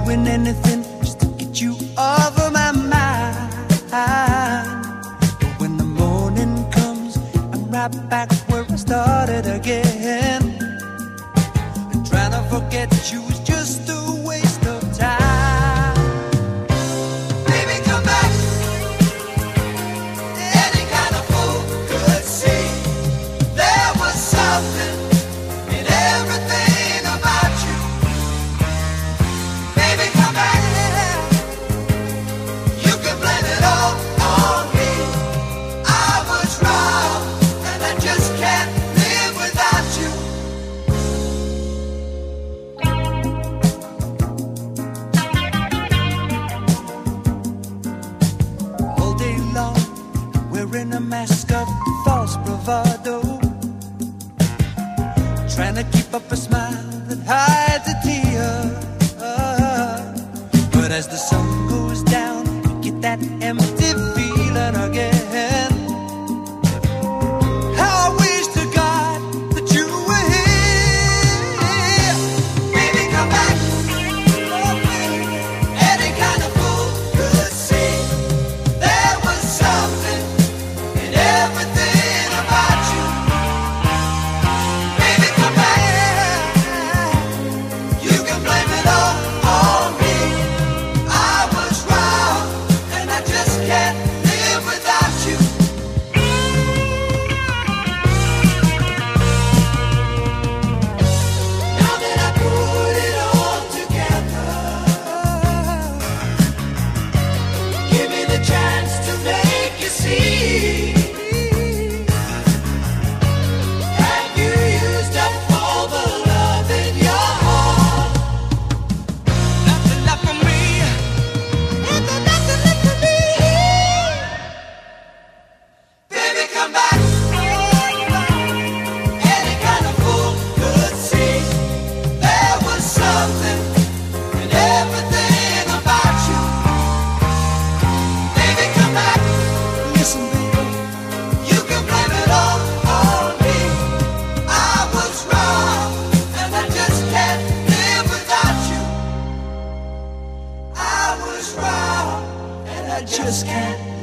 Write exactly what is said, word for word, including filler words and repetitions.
doing anything just to get you off of my mind. But when the morning comes, I'm right back where I started again. And trying to forget you is just a waste of time. Baby, come back. Any kind of fool could see there was something in everything about you. Baby, come back. You can blame it all on me. I was wrong, and I just can't live without you. All day long, wearing a mask of false bravado, trying to keep up a smile that hides a tear. But as the sun goes down, you get that empty feeling again. How I wish to God that you were here. Baby, come back. Any kind of fool could see there was something in everything about you. Baby, come back. You can blame it all on me. I was wrong, and I just can't live without you. Now that I put it all together, give me the chance to make you see. Have you used up all the love in your heart? Nothing left for me. Nothing, nothing left for me. Baby, come back. Any kind of fool could see there was something in everything about you. Baby, come back. Listen, baby, you can blame it all on me. I was wrong, and I just can't live without you. I was wrong, and I just can't